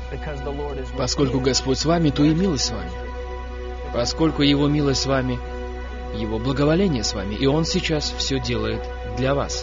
Поскольку Господь с вами, то и милость с вами. Поскольку Его милость с вами, Его благоволение с вами, и Он сейчас все делает для вас.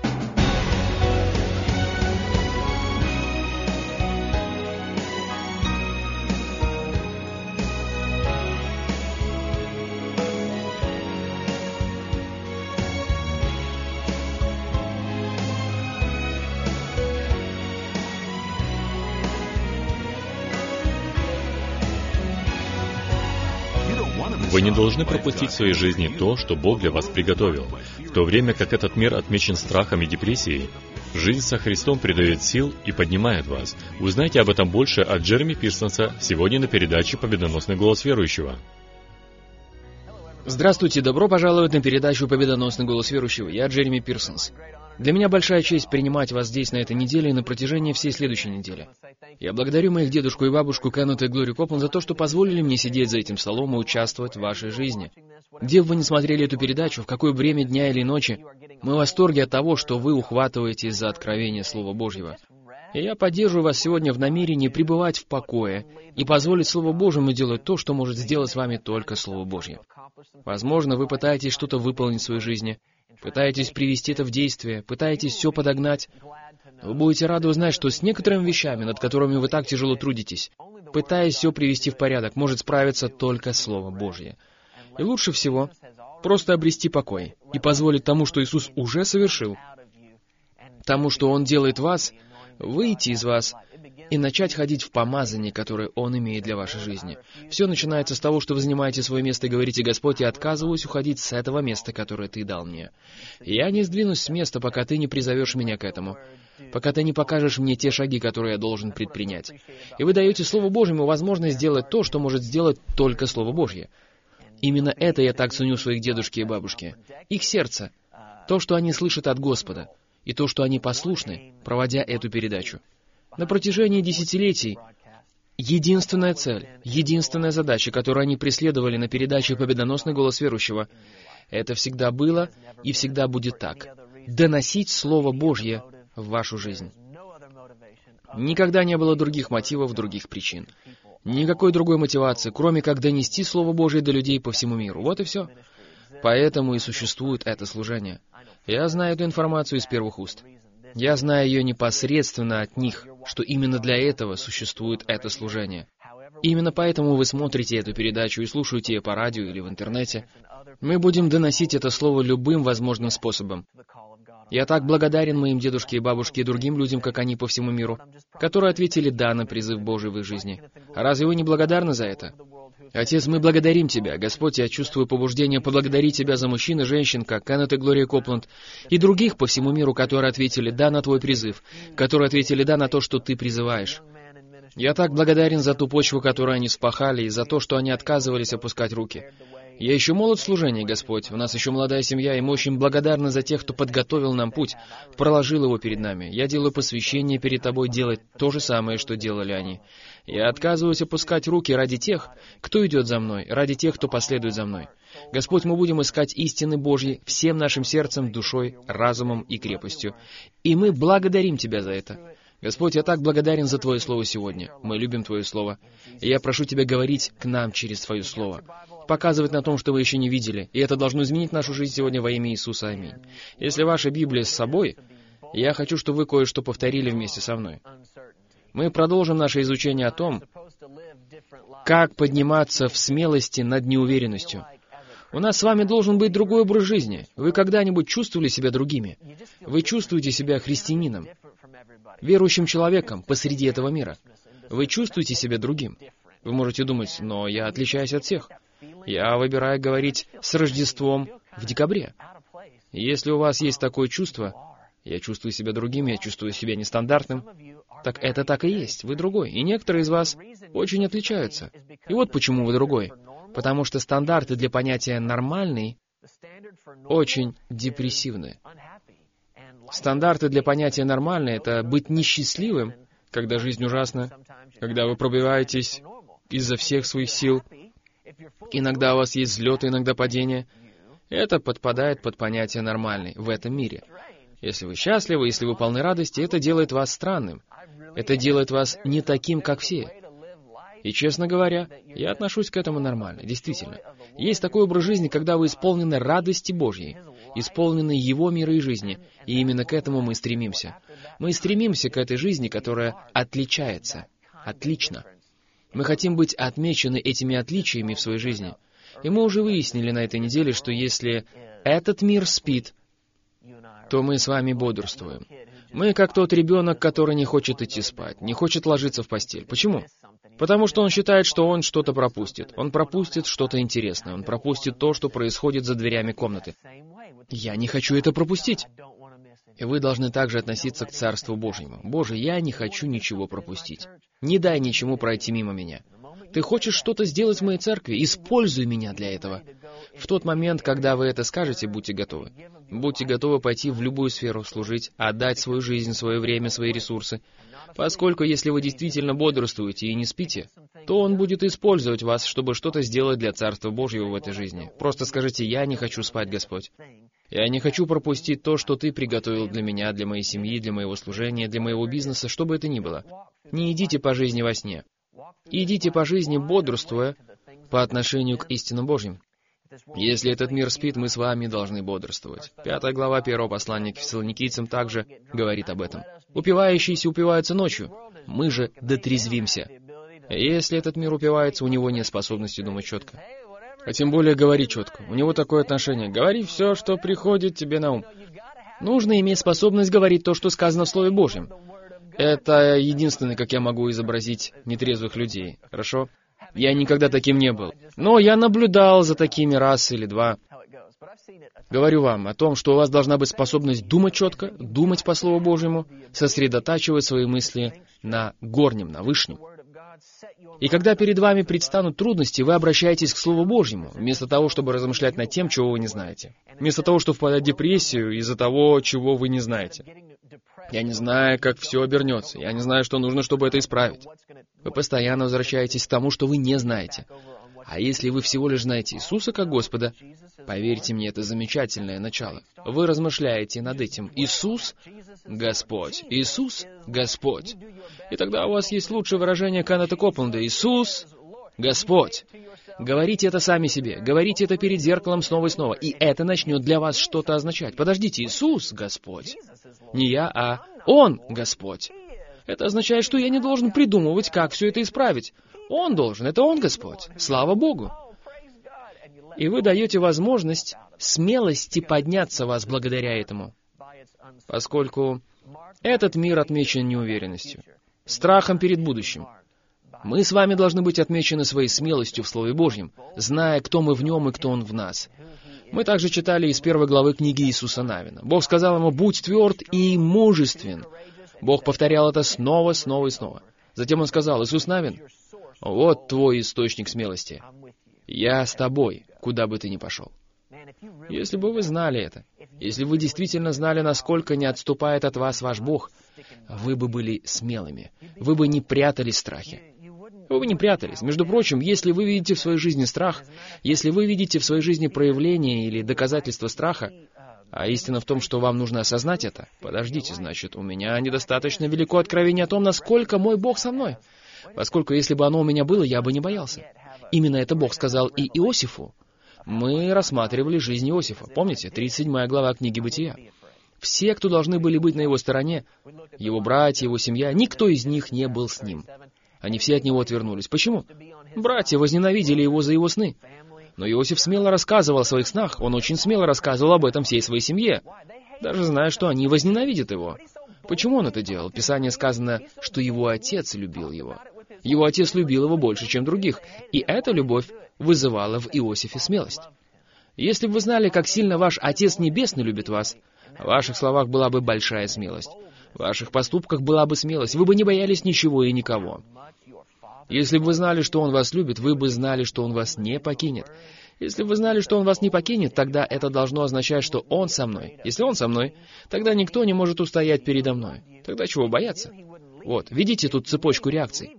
Вы не должны пропустить в своей жизни то, что Бог для вас приготовил. В то время как этот мир отмечен страхом и депрессией, жизнь со Христом придает сил и поднимает вас. Узнайте об этом больше от Джереми Пирсонса сегодня на передаче «Победоносный голос верующего». Здравствуйте, добро пожаловать на передачу «Победоносный голос верующего». Я Джереми Пирсонс. Для меня большая честь принимать вас здесь на этой неделе и на протяжении всей следующей недели. Я благодарю моих дедушку и бабушку Кеннета и Глорию Копланд за то, что позволили мне сидеть за этим столом и участвовать в вашей жизни. Где бы вы ни смотрели эту передачу, в какое время дня или ночи, мы в восторге от того, что вы ухватываетесь за откровение Слова Божьего. И я поддерживаю вас сегодня в намерении пребывать в покое и позволить Слову Божьему делать то, что может сделать с вами только Слово Божье. Возможно, вы пытаетесь что-то выполнить в своей жизни, пытаетесь привести это в действие, пытаетесь все подогнать. Вы будете рады узнать, что с некоторыми вещами, над которыми вы так тяжело трудитесь, пытаясь все привести в порядок, может справиться только Слово Божье. И лучше всего просто обрести покой и позволить тому, что Иисус уже совершил, тому, что Он делает в вас, выйти из вас и начать ходить в помазании, которое Он имеет для вашей жизни. Все начинается с того, что вы занимаете свое место и говорите: «Господь, я отказываюсь уходить с этого места, которое Ты дал мне. Я не сдвинусь с места, пока Ты не призовешь меня к этому, пока Ты не покажешь мне те шаги, которые я должен предпринять». И вы даете Слову Божьему возможность сделать то, что может сделать только Слово Божье. Именно это я так ценю в своих дедушке и бабушке. Их сердце, то, что они слышат от Господа, и то, что они послушны, проводя эту передачу. На протяжении десятилетий единственная цель, единственная задача, которую они преследовали на передаче «Победоносный голос верующего», это всегда было и всегда будет так: доносить Слово Божье в вашу жизнь. Никогда не было других мотивов, других причин. Никакой другой мотивации, кроме как донести Слово Божье до людей по всему миру. Вот и все. Поэтому и существует это служение. Я знаю эту информацию из первых уст. Я знаю ее непосредственно от них, что именно для этого существует это служение. Именно поэтому вы смотрите эту передачу и слушаете ее по радио или в интернете. Мы будем доносить это слово любым возможным способом. Я так благодарен моим дедушке и бабушке и другим людям, как они по всему миру, которые ответили «да» на призыв Божий в их жизни. Разве вы не благодарны за это? Отец, мы благодарим Тебя. Господь, я чувствую побуждение поблагодарить Тебя за мужчин и женщин, как Кеннет и Глория Копланд, и других по всему миру, которые ответили «да» на Твой призыв, которые ответили «да» на то, что Ты призываешь. Я так благодарен за ту почву, которую они вспахали, и за то, что они отказывались опускать руки. Я еще молод в служении, Господь, у нас еще молодая семья, и мы очень благодарны за тех, кто подготовил нам путь, проложил его перед нами. Я делаю посвящение перед Тобой делать то же самое, что делали они. Я отказываюсь опускать руки ради тех, кто идет за мной, ради тех, кто последует за мной. Господь, мы будем искать истины Божьи всем нашим сердцем, душой, разумом и крепостью. И мы благодарим Тебя за это. Господь, я так благодарен за Твое Слово сегодня. Мы любим Твое Слово. И я прошу Тебя говорить к нам через Твое Слово. Показывать на том, что вы еще не видели. И это должно изменить нашу жизнь сегодня во имя Иисуса. Аминь. Если ваша Библия с собой, я хочу, чтобы вы кое-что повторили вместе со мной. Мы продолжим наше изучение о том, как подниматься в смелости над неуверенностью. У нас с вами должен быть другой образ жизни. Вы когда-нибудь чувствовали себя другими? Вы чувствуете себя христианином, верующим человеком посреди этого мира? Вы чувствуете себя другим? Вы можете думать: но я отличаюсь от всех. Я выбираю говорить с Рождеством в декабре. Если у вас есть такое чувство, я чувствую себя другим, я чувствую себя нестандартным, так это так и есть, вы другой. И некоторые из вас очень отличаются. И вот почему вы другой. Потому что стандарты для понятия «нормальный» очень депрессивны. Стандарты для понятия «нормальный» — это быть несчастливым, когда жизнь ужасна, когда вы пробиваетесь изо всех своих сил. Иногда у вас есть взлеты, иногда падения. Это подпадает под понятие «нормальный» в этом мире. Если вы счастливы, если вы полны радости, это делает вас странным. Это делает вас не таким, как все. И, честно говоря, я отношусь к этому нормально, действительно. Есть такой образ жизни, когда вы исполнены радости Божьей, исполнены Его мира и жизни, и именно к этому мы стремимся. Мы стремимся к этой жизни, которая отличается. Отлично. Мы хотим быть отмечены этими отличиями в своей жизни. И мы уже выяснили на этой неделе, что если этот мир спит, то мы с вами бодрствуем. Мы как тот ребенок, который не хочет идти спать, не хочет ложиться в постель. Почему? Потому что он считает, что он что-то пропустит. Он пропустит что-то интересное. Он пропустит то, что происходит за дверями комнаты. Я не хочу это пропустить. И вы должны также относиться к Царству Божьему. Боже, я не хочу ничего пропустить. Не дай ничему пройти мимо меня. Ты хочешь что-то сделать в моей церкви? Используй меня для этого. В тот момент, когда вы это скажете, будьте готовы. Будьте готовы пойти в любую сферу, служить, отдать свою жизнь, свое время, свои ресурсы. Поскольку если вы действительно бодрствуете и не спите, то Он будет использовать вас, чтобы что-то сделать для Царства Божьего в этой жизни. Просто скажите: «Я не хочу спать, Господь. Я не хочу пропустить то, что Ты приготовил для меня, для моей семьи, для моего служения, для моего бизнеса, что бы это ни было». Не идите по жизни во сне. Идите по жизни, бодрствуя по отношению к истинам Божьим. Если этот мир спит, мы с вами должны бодрствовать. 5 глава 1 послания к Фессалоникийцам также говорит об этом. Упивающиеся упиваются ночью, мы же дотрезвимся. Если этот мир упивается, у него нет способности думать четко. А тем более говорить четко. У него такое отношение: говори все, что приходит тебе на ум. Нужно иметь способность говорить то, что сказано в Слове Божьем. Это единственное, как я могу изобразить нетрезвых людей. Хорошо? Я никогда таким не был. Но я наблюдал за такими раз или два. Говорю вам о том, что у вас должна быть способность думать четко, думать по Слову Божьему, сосредотачивать свои мысли на горнем, на вышнем. И когда перед вами предстанут трудности, вы обращаетесь к Слову Божьему, вместо того, чтобы размышлять над тем, чего вы не знаете. Вместо того, чтобы впадать в депрессию из-за того, чего вы не знаете. Я не знаю, как все обернется. Я не знаю, что нужно, чтобы это исправить. Вы постоянно возвращаетесь к тому, что вы не знаете. А если вы всего лишь знаете Иисуса как Господа, поверьте мне, это замечательное начало. Вы размышляете над этим. Иисус — Господь. Иисус — Господь. И тогда у вас есть лучшее выражение Кеннета Копланда: Иисус — Господь. Говорите это сами себе. Говорите это перед зеркалом снова и снова. И это начнет для вас что-то означать. Подождите, Иисус — Господь. Не я, а Он — Господь. Это означает, что я не должен придумывать, как все это исправить. Он должен. Это Он Господь. Слава Богу. И вы даете возможность смелости подняться вас благодаря этому. Поскольку этот мир отмечен неуверенностью, страхом перед будущим. Мы с вами должны быть отмечены своей смелостью в Слове Божьем, зная, кто мы в Нем и кто Он в нас. Мы также читали из 1 главы книги Иисуса Навина. Бог сказал ему: «Будь тверд и мужествен». Бог повторял это снова, снова и снова. Затем Он сказал: «Иисус Навин, вот твой источник смелости. Я с тобой, куда бы ты ни пошел». Если бы вы знали это, если бы вы действительно знали, насколько не отступает от вас ваш Бог, вы бы были смелыми, вы бы не прятались в страхе. Вы бы не прятались. Между прочим, если вы видите в своей жизни страх, если вы видите в своей жизни проявление или доказательство страха, а истина в том, что вам нужно осознать это, подождите, значит, у меня недостаточно велико откровение о том, насколько мой Бог со мной. Поскольку если бы оно у меня было, я бы не боялся. Именно это Бог сказал и Иосифу. Мы рассматривали жизнь Иосифа. Помните? 37 глава книги Бытия. Все, кто должны были быть на его стороне, его братья, его семья, никто из них не был с ним. Они все от него отвернулись. Почему? Братья возненавидели его за его сны. Но Иосиф смело рассказывал о своих снах. Он очень смело рассказывал об этом всей своей семье, даже зная, что они возненавидят его. Почему он это делал? В Писании сказано, что его отец любил его. Его отец любил его больше, чем других, и эта любовь вызывала в Иосифе смелость. Если бы вы знали, как сильно ваш Отец Небесный любит вас, в ваших словах была бы большая смелость. В ваших поступках была бы смелость. Вы бы не боялись ничего и никого. Если бы вы знали, что Он вас любит, вы бы знали, что Он вас не покинет. Если бы вы знали, что Он вас не покинет, тогда это должно означать, что Он со мной. Если Он со мной, тогда никто не может устоять передо мной. Тогда чего бояться? Вот, видите тут цепочку реакций.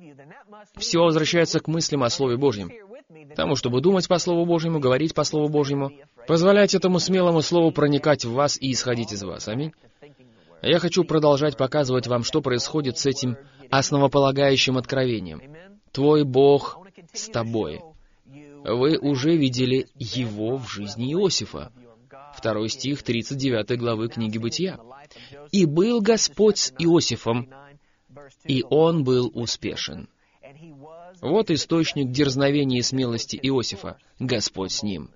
Все возвращается к мыслям о Слове Божьем. К тому, чтобы думать по Слову Божьему, говорить по Слову Божьему, позволять этому смелому Слову проникать в вас и исходить из вас. Аминь. Я хочу продолжать показывать вам, что происходит с этим основополагающим откровением. Твой Бог с тобой. Вы уже видели Его в жизни Иосифа. 2 стих 39 главы книги Бытия. «И был Господь с Иосифом, и он был успешен». Вот источник дерзновения и смелости Иосифа. Господь с ним.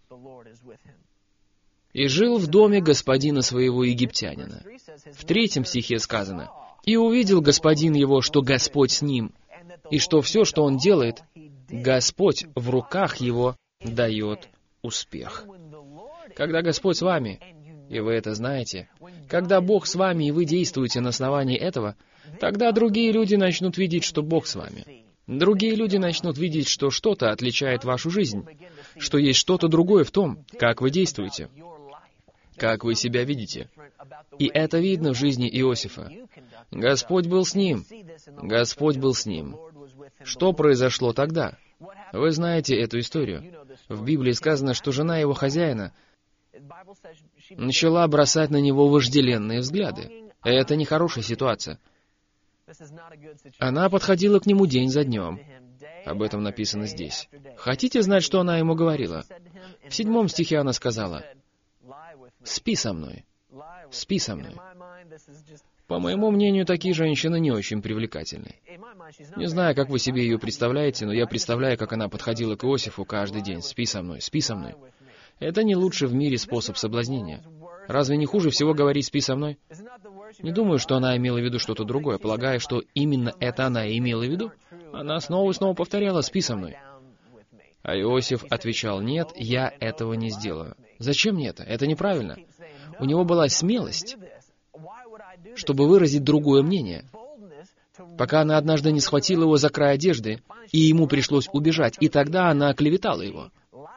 «И жил в доме господина своего египтянина». В 3 стихе сказано: «И увидел господин его, что Господь с ним, и что все, что он делает, Господь в руках его дает успех». Когда Господь с вами, и вы это знаете, когда Бог с вами, и вы действуете на основании этого, тогда другие люди начнут видеть, что Бог с вами. Другие люди начнут видеть, что что-то отличает вашу жизнь, что есть что-то другое в том, как вы действуете, как вы себя видите. И это видно в жизни Иосифа. Господь был с ним. Господь был с ним. Что произошло тогда? Вы знаете эту историю. В Библии сказано, что жена его хозяина начала бросать на него вожделенные взгляды. Это нехорошая ситуация. Она подходила к нему день за днем. Об этом написано здесь. Хотите знать, что она ему говорила? В 7 стихе она сказала: «Спи со мной, спи со мной». По моему мнению, такие женщины не очень привлекательны. Не знаю, как вы себе ее представляете, но я представляю, как она подходила к Иосифу каждый день. «Спи со мной, спи со мной». Это не лучший в мире способ соблазнения. Разве не хуже всего говорить «спи со мной»? Не думаю, что она имела в виду что-то другое. Полагаю, что именно это она и имела в виду. Она снова и снова повторяла «спи со мной». А Иосиф отвечал: «Нет, я этого не сделаю». Зачем мне это? Это неправильно. У него была смелость, чтобы выразить другое мнение, пока она однажды не схватила его за край одежды, и ему пришлось убежать, и тогда она оклеветала его.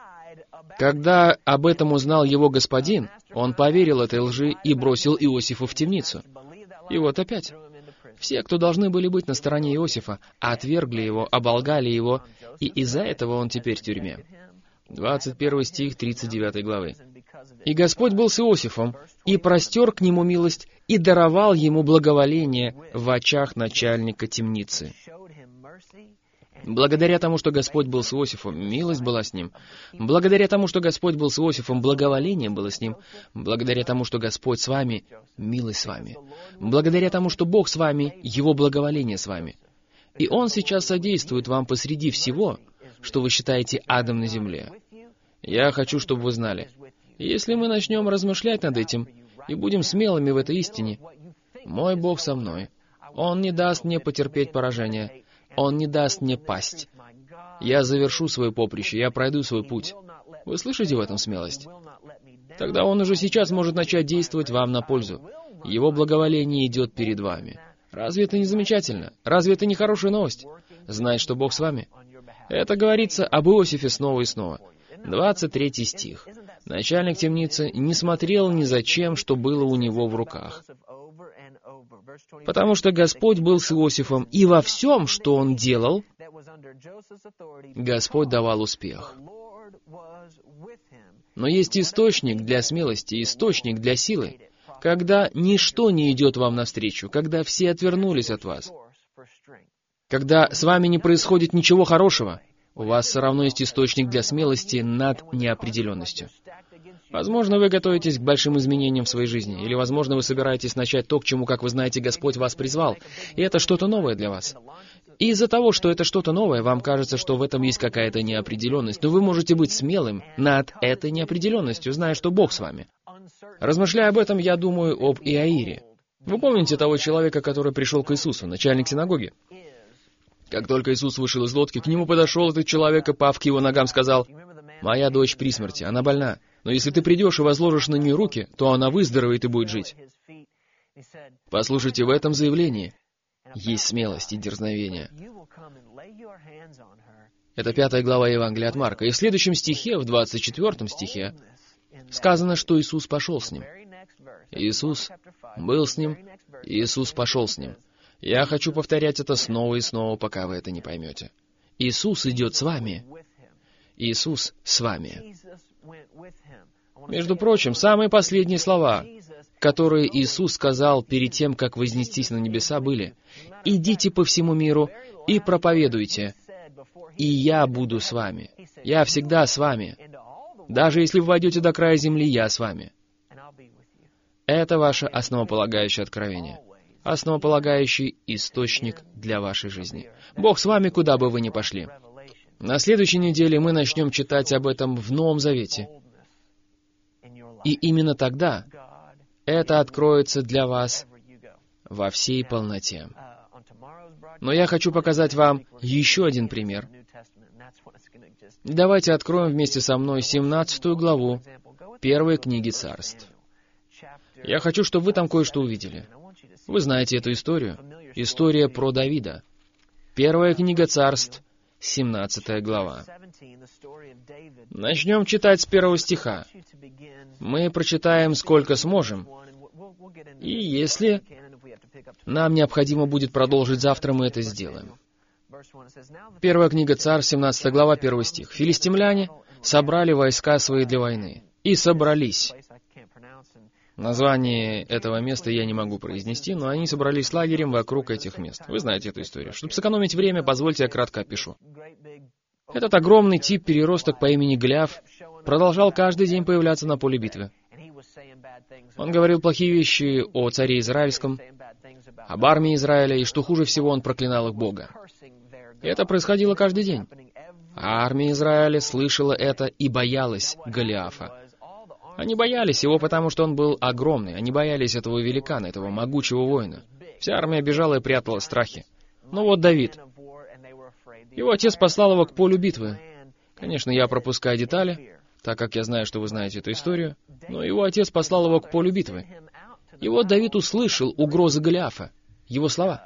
Когда об этом узнал его господин, он поверил этой лжи и бросил Иосифа в темницу. И вот опять. Все, кто должны были быть на стороне Иосифа, отвергли его, оболгали его, и из-за этого он теперь в тюрьме. 21 стих 39 главы. «И Господь был с Иосифом, и простер к нему милость, и даровал ему благоволение в очах начальника темницы». Благодаря тому, что Господь был с Иосифом, милость была с ним. Благодаря тому, что Господь был с Иосифом, благоволение было с ним. Благодаря тому, что Господь с вами, милость с вами. Благодаря тому, что Бог с вами, Его благоволение с вами. И Он сейчас содействует вам посреди всего, что вы считаете адом на земле. Я хочу, чтобы вы знали, если мы начнем размышлять над этим и будем смелыми в этой истине, мой Бог со мной. Он не даст мне потерпеть поражение. Он не даст мне пасть. Я завершу свое поприще, я пройду свой путь. Вы слышите в этом смелость? Тогда Он уже сейчас может начать действовать вам на пользу. Его благоволение идет перед вами. Разве это не замечательно? Разве это не хорошая новость? Знать, что Бог с вами. Это говорится об Иосифе снова и снова. 23 стих. Начальник темницы не смотрел ни за чем, что было у него в руках. Потому что Господь был с Иосифом, и во всем, что он делал, Господь давал успех. Но есть источник для смелости, источник для силы, когда ничто не идет вам навстречу, когда все отвернулись от вас, когда с вами не происходит ничего хорошего, у вас все равно есть источник для смелости над неопределенностью. Возможно, вы готовитесь к большим изменениям в своей жизни, или, возможно, вы собираетесь начать то, к чему, как вы знаете, Господь вас призвал, и это что-то новое для вас. И из-за того, что это что-то новое, вам кажется, что в этом есть какая-то неопределенность, но вы можете быть смелым над этой неопределенностью, зная, что Бог с вами. Размышляя об этом, я думаю об Иаире. Вы помните того человека, который пришел к Иисусу, начальник синагоги? Как только Иисус вышел из лодки, к нему подошел этот человек и, пав к его ногам, сказал: «Моя дочь при смерти, она больна. Но если ты придешь и возложишь на нее руки, то она выздоровеет и будет жить». Послушайте, в этом заявлении есть смелость и дерзновение. Это 5 глава Евангелия от Марка. И в следующем стихе, в 24 стихе, сказано, что Иисус пошел с ним. Иисус был с ним, Иисус пошел с ним. Я хочу повторять это снова и снова, пока вы это не поймете. Иисус идет с вами. Иисус с вами. Между прочим, самые последние слова которые Иисус сказал перед тем, как вознестись на небеса, были: «Идите по всему миру и проповедуйте, и я буду с вами. Я всегда с вами. Даже если вы войдете до края земли, я с вами». Это ваше основополагающее откровение, основополагающий источник для вашей жизни. Бог с вами, куда бы вы ни пошли. На следующей неделе мы начнем читать об этом в Новом Завете. И именно тогда это откроется для вас во всей полноте. Но я хочу показать вам еще один пример. Давайте откроем вместе со мной 17 главу первой книги Царств. Я хочу, чтобы вы там кое-что увидели. Вы знаете эту историю. История про Давида. Первая книга Царств, 17 глава. Начнем читать с 1 стиха. Мы прочитаем сколько сможем. И если нам необходимо будет продолжить завтра, мы это сделаем. Первая книга Царств, 17 глава, 1 стих. «Филистимляне собрали войска свои для войны. И собрались». Название этого места я не могу произнести, но они собрались лагерем вокруг этих мест. Вы знаете эту историю. Чтобы сэкономить время, позвольте я кратко опишу. Этот огромный тип-переросток по имени Голиаф продолжал каждый день появляться на поле битвы. Он говорил плохие вещи о царе Израильском, об армии Израиля, и, что хуже всего, он проклинал их Бога. И это происходило каждый день. А армия Израиля слышала это и боялась Голиафа. Они боялись его, потому что он был огромный. Они боялись этого великана, этого могучего воина. Вся армия бежала и прятала страхи. Но вот Давид. Его отец послал его к полю битвы. Конечно, я пропускаю детали, так как я знаю, что вы знаете эту историю. Но его отец послал его к полю битвы. И вот Давид услышал угрозы Голиафа, его слова.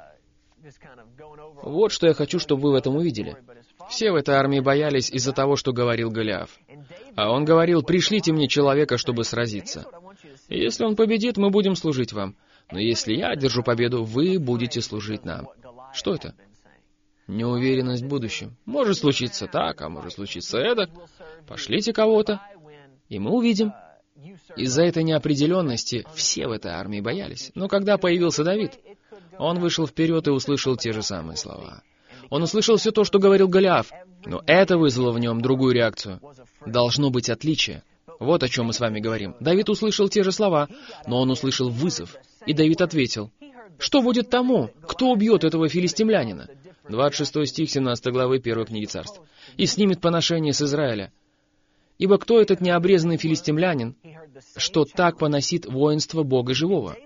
Вот что я хочу, чтобы вы в этом увидели. Все в этой армии боялись из-за того, что говорил Голиаф. А он говорил: «Пришлите мне человека, чтобы сразиться. И если он победит, мы будем служить вам. Но если я одержу победу, вы будете служить нам». Что это? Неуверенность в будущем. Может случиться так, а может случиться эдак. Пошлите кого-то, и мы увидим. Из-за этой неопределенности все в этой армии боялись. Но когда появился Давид, он вышел вперед и услышал те же самые слова. Он услышал все то, что говорил Голиаф, но это вызвало в нем другую реакцию. Должно быть отличие. Вот о чем мы с вами говорим. Давид услышал те же слова, но он услышал вызов. И Давид ответил: «Что будет тому, кто убьет этого филистимлянина?» 26 стих 17 главы 1 книги Царств. «И снимет поношение с Израиля. Ибо кто этот необрезанный филистимлянин, что так поносит воинство Бога живого?»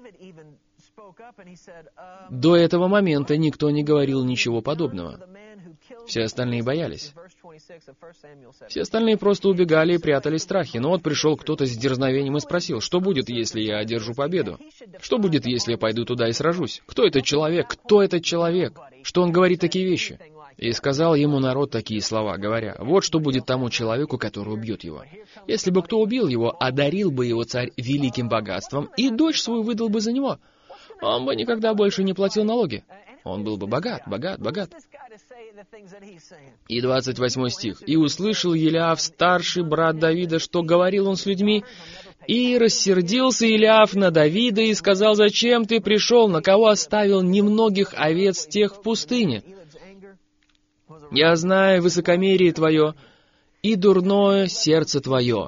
До этого момента никто не говорил ничего подобного. Все остальные боялись. Все остальные просто убегали и прятались в страхе. Но вот пришел кто-то с дерзновением и спросил: «Что будет, если я одержу победу? Что будет, если я пойду туда и сражусь? Кто этот человек? Кто этот человек? Что он говорит такие вещи?» И сказал ему народ такие слова, говоря: «Вот что будет тому человеку, который убьет его. Если бы кто убил его, одарил бы его царь великим богатством, и дочь свою выдал бы за него. Он бы никогда больше не платил налоги. Он был бы богат, богат, богат». И 28 стих. «И услышал Елиаф, старший брат Давида, что говорил он с людьми, и рассердился Елиаф на Давида и сказал: зачем ты пришел, на кого оставил немногих овец тех в пустыне? Я знаю высокомерие твое и дурное сердце твое».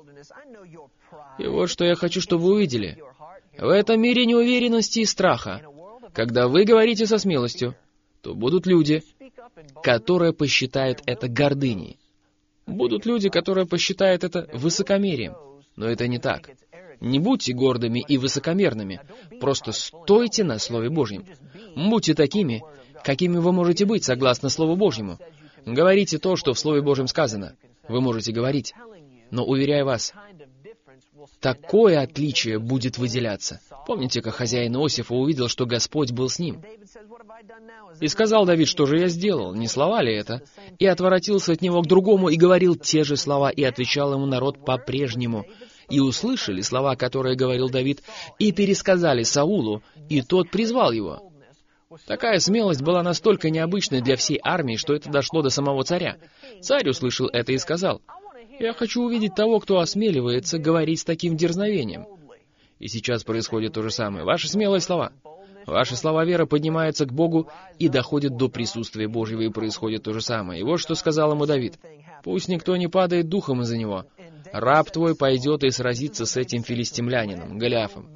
И вот что я хочу, чтобы вы увидели. В этом мире неуверенности и страха, когда вы говорите со смелостью, то будут люди, которые посчитают это гордыней. Будут люди, которые посчитают это высокомерием. Но это не так. Не будьте гордыми и высокомерными. Просто стойте на Слове Божьем. Будьте такими, какими вы можете быть, согласно Слову Божьему. Говорите то, что в Слове Божьем сказано. Вы можете говорить. Но, уверяю вас, такое отличие будет выделяться. Помните, как хозяин Иосифа увидел, что Господь был с ним? И сказал Давид: «Что же я сделал? Не слова ли это?» И отворотился от него к другому и говорил те же слова, и отвечал ему народ по-прежнему. И услышали слова, которые говорил Давид, и пересказали Саулу, и тот призвал его. Такая смелость была настолько необычной для всей армии, что это дошло до самого царя. Царь услышал это и сказал: «Я хочу увидеть того, кто осмеливается говорить с таким дерзновением». И сейчас происходит то же самое. Ваши смелые слова. Ваши слова веры поднимаются к Богу и доходят до присутствия Божьего, и происходит то же самое. И вот что сказал ему Давид. «Пусть никто не падает духом из-за него. Раб твой пойдет и сразится с этим филистимлянином, Голиафом».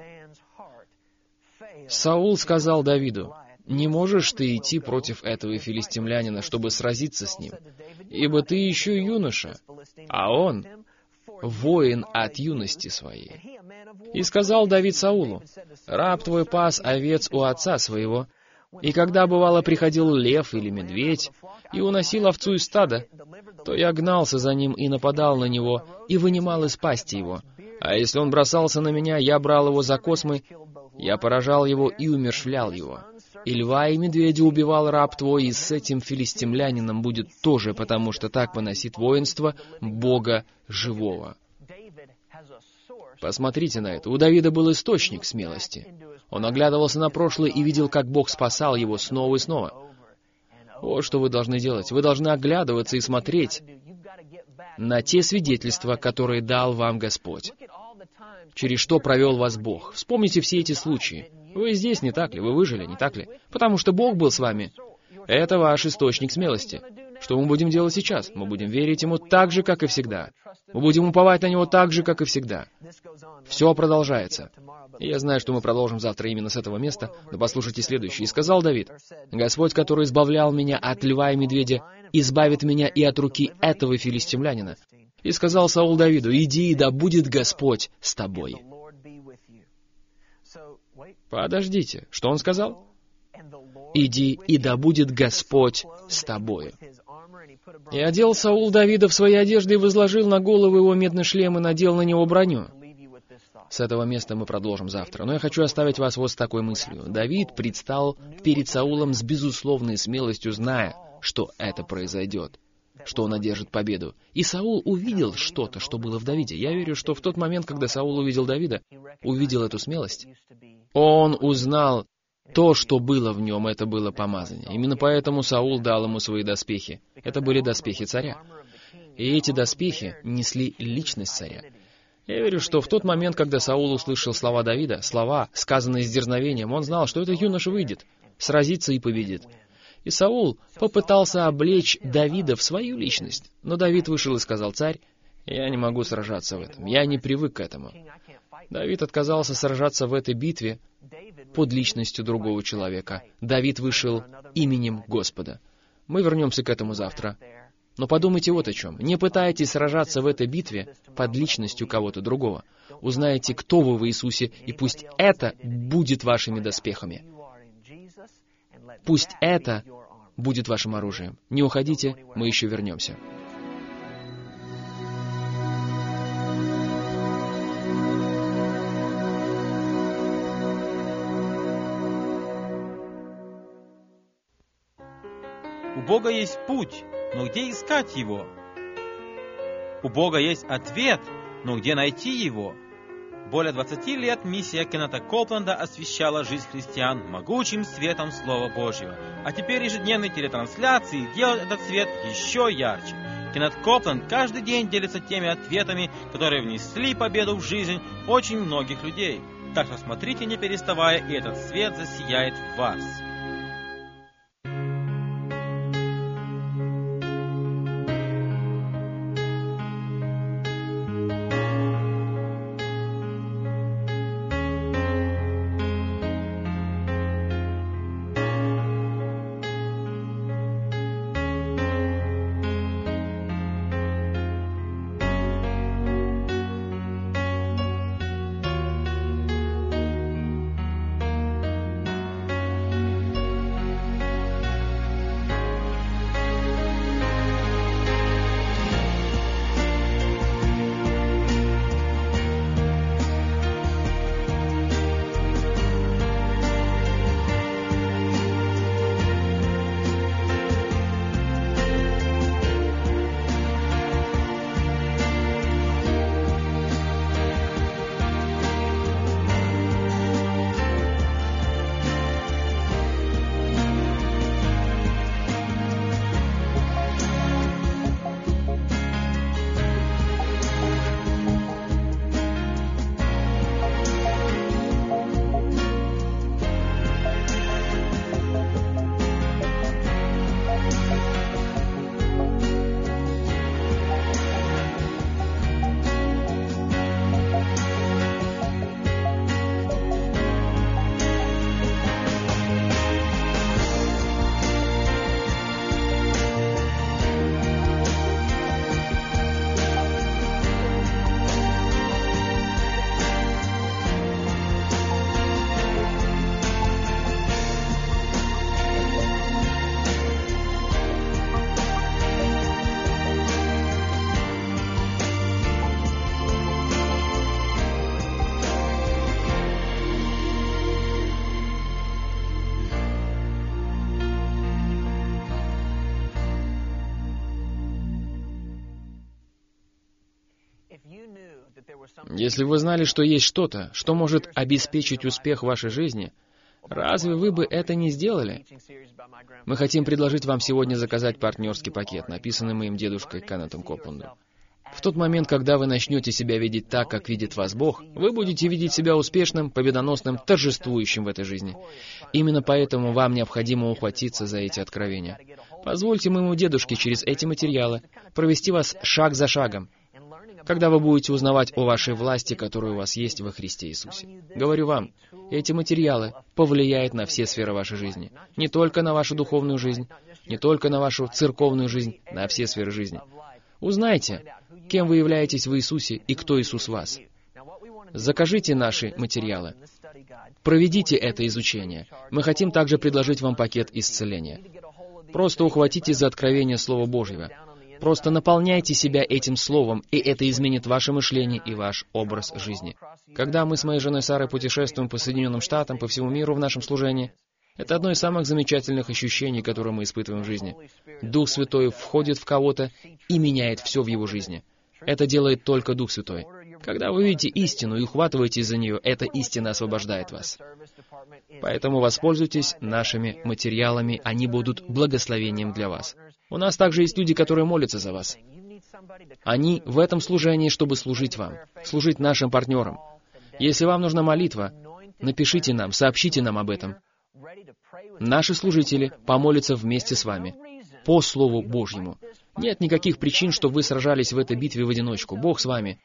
Саул сказал Давиду: «Не можешь ты идти против этого филистимлянина, чтобы сразиться с ним, ибо ты еще юноша, а он воин от юности своей». И сказал Давид Саулу: «Раб твой пас овец у отца своего, и когда, бывало, приходил лев или медведь и уносил овцу из стада, то я гнался за ним и нападал на него, и вынимал из пасти его. А если он бросался на меня, я брал его за космы, я поражал его и умерщвлял его. И льва, и медведя убивал раб твой, и с этим филистимлянином будет тоже, потому что так поносит воинство Бога живого». Посмотрите на это. У Давида был источник смелости. Он оглядывался на прошлое и видел, как Бог спасал его снова и снова. Вот что вы должны делать. Вы должны оглядываться и смотреть на те свидетельства, которые дал вам Господь. Через что провел вас Бог. Вспомните все эти случаи. Вы здесь, не так ли? Вы выжили, не так ли? Потому что Бог был с вами. Это ваш источник смелости. Что мы будем делать сейчас? Мы будем верить Ему так же, как и всегда. Мы будем уповать на Него так же, как и всегда. Все продолжается. И я знаю, что мы продолжим завтра именно с этого места, но послушайте следующее. «И сказал Давид: Господь, который избавлял меня от льва и медведя, избавит меня и от руки этого филистимлянина. И сказал Саул Давиду: иди, и да будет Господь с тобой». Подождите, что он сказал? «Иди, и да будет Господь с тобою». И одел Саул Давида в свои одежды и возложил на голову его медный шлем и надел на него броню. С этого места мы продолжим завтра. Но я хочу оставить вас вот с такой мыслью. Давид предстал перед Саулом с безусловной смелостью, зная, что это произойдет, что он одержит победу. И Саул увидел что-то, что было в Давиде. Я верю, что в тот момент, когда Саул увидел Давида, увидел эту смелость, он узнал то, что было в нем, это было помазание. Именно поэтому Саул дал ему свои доспехи. Это были доспехи царя. И эти доспехи несли личность царя. Я верю, что в тот момент, когда Саул услышал слова Давида, слова, сказанные с дерзновением, он знал, что этот юноша выйдет, сразится и победит. И Саул попытался облечь Давида в свою личность. Но Давид вышел и сказал: «Царь, я не могу сражаться в этом, я не привык к этому». Давид отказался сражаться в этой битве под личностью другого человека. Давид вышел именем Господа. Мы вернемся к этому завтра. Но подумайте вот о чем. Не пытайтесь сражаться в этой битве под личностью кого-то другого. Узнайте, кто вы в Иисусе, и пусть это будет вашими доспехами. Пусть это будет вашим оружием. Не уходите, мы еще вернемся. У Бога есть путь, но где искать его? У Бога есть ответ, но где найти его? Более 20 лет миссия Кеннета Копланда освещала жизнь христиан могучим светом Слова Божьего. А теперь ежедневные трансляции делают этот свет еще ярче. Кеннет Копланд каждый день делится теми ответами, которые внесли победу в жизнь очень многих людей. Так что смотрите, не переставая, и этот свет засияет в вас. Если вы знали, что есть что-то, что может обеспечить успех в вашей жизни, разве вы бы это не сделали? Мы хотим предложить вам сегодня заказать партнерский пакет, написанный моим дедушкой Кеннетом Копландом. В тот момент, когда вы начнете себя видеть так, как видит вас Бог, вы будете видеть себя успешным, победоносным, торжествующим в этой жизни. Именно поэтому вам необходимо ухватиться за эти откровения. Позвольте моему дедушке через эти материалы провести вас шаг за шагом, когда вы будете узнавать о вашей власти, которая у вас есть во Христе Иисусе. Говорю вам, эти материалы повлияют на все сферы вашей жизни. Не только на вашу духовную жизнь, не только на вашу церковную жизнь, на все сферы жизни. Узнайте, кем вы являетесь в Иисусе и кто Иисус в вас. Закажите наши материалы. Проведите это изучение. Мы хотим также предложить вам пакет исцеления. Просто ухватитесь за откровение Слова Божьего. Просто наполняйте себя этим Словом, и это изменит ваше мышление и ваш образ жизни. Когда мы с моей женой Сарой путешествуем по Соединенным Штатам, по всему миру в нашем служении, это одно из самых замечательных ощущений, которые мы испытываем в жизни. Дух Святой входит в кого-то и меняет все в его жизни. Это делает только Дух Святой. Когда вы видите истину и ухватываетесь за нее, эта истина освобождает вас. Поэтому воспользуйтесь нашими материалами, они будут благословением для вас. У нас также есть люди, которые молятся за вас. Они в этом служении, чтобы служить вам, служить нашим партнерам. Если вам нужна молитва, напишите нам, сообщите нам об этом. Наши служители помолятся вместе с вами, по Слову Божьему. Нет никаких причин, чтобы вы сражались в этой битве в одиночку. Бог с вами.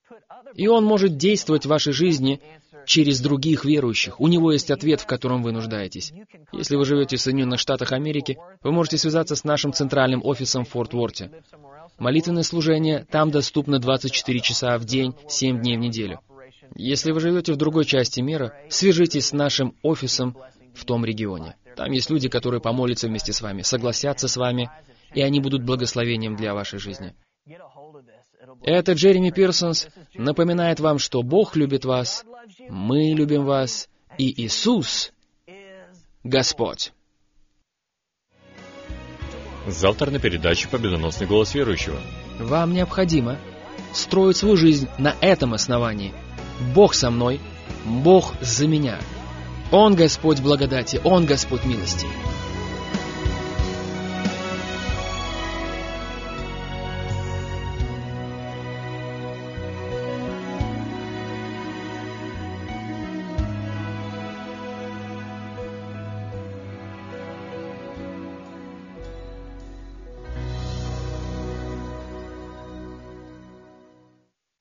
И Он может действовать в вашей жизни через других верующих. У Него есть ответ, в котором вы нуждаетесь. Если вы живете в Соединенных Штатах Америки, вы можете связаться с нашим центральным офисом в Форт-Уорте. Молитвенное служение там доступно 24 часа в день, 7 дней в неделю. Если вы живете в другой части мира, свяжитесь с нашим офисом в том регионе. Там есть люди, которые помолятся вместе с вами, согласятся с вами, и они будут благословением для вашей жизни. Это Джереми Пирсонс напоминает вам, что Бог любит вас, мы любим вас, и Иисус — Господь. Завтра на передаче «Победоносный голос верующего». Вам необходимо строить свою жизнь на этом основании. Бог со мной, Бог за меня. Он Господь благодати, Он Господь милости.